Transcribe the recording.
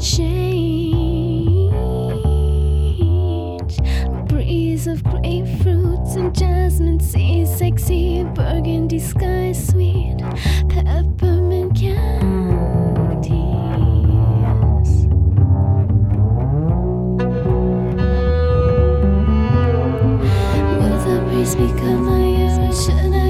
change. Breeze of grapefruits and jasmine seeds, sexy burgundy sky, sweet peppermint candies. Will the breeze become my ocean?